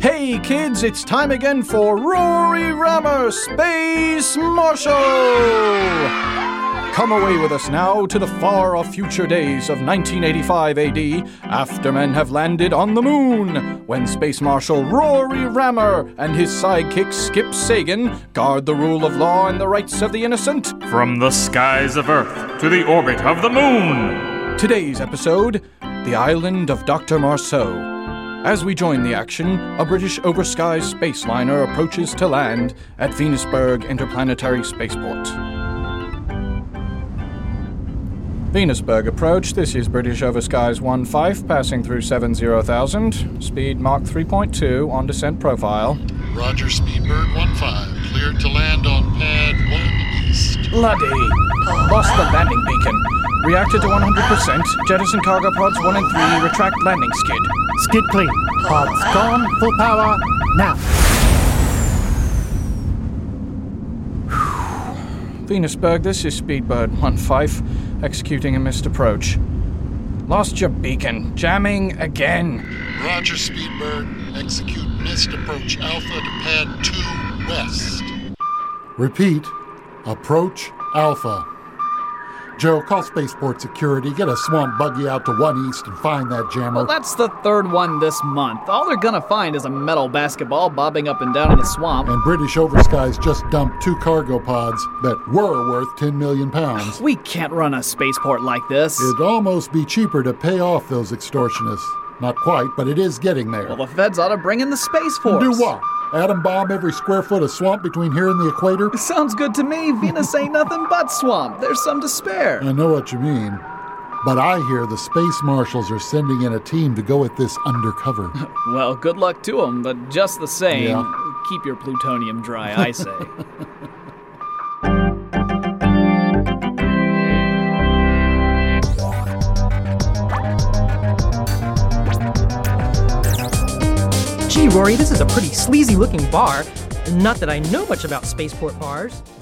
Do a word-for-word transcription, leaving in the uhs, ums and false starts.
Hey kids, it's time again for Rory Rammer Space Marshal! Come away with us now to the far-off future days of nineteen eighty-five A D, after men have landed on the moon, when Space Marshal Rory Rammer and his sidekick Skip Sagan guard the rule of law and the rights of the innocent. From the skies of Earth to the orbit of the moon! Today's episode, the island of Doctor Marceau. As we join the action, a British overskies space liner approaches to land at Venusberg Interplanetary Spaceport. Venusberg approach, this is British Overskies one five, passing through seven zero thousand, speed Mach three point two on descent profile. Roger, Speedbird one five, cleared to land on pad one east. Bloody! Lost the landing beacon. Reacted to one hundred percent, jettison cargo pods one and three, retract landing skid. Skid clean. Pods gone, full power, now. Venusberg, this is Speedbird one five, executing a missed approach. Lost your beacon. Jamming again. Roger, Speedbird. Execute missed approach Alpha to pad two west. Repeat. Approach Alpha. Joe, call Spaceport Security, get a swamp buggy out to one east and find that jammer. Well, that's the third one this month. All they're gonna find is a metal basketball bobbing up and down in the swamp. And British Overskies just dumped two cargo pods that were worth ten million pounds. We can't run a spaceport like this. It'd almost be cheaper to pay off those extortionists. Not quite, but it is getting there. Well, the feds ought to bring in the Space Force. Do what? Atom bomb every square foot of swamp between here and the equator? Sounds good to me. Venus ain't nothing but swamp. There's some to spare. I know what you mean. But I hear the Space Marshals are sending in a team to go at this undercover. Well, good luck to them, but just the same, Yeah. keep your plutonium dry, I say. Gee, Rory, this is a pretty sleazy-looking bar. Not that I know much about spaceport bars.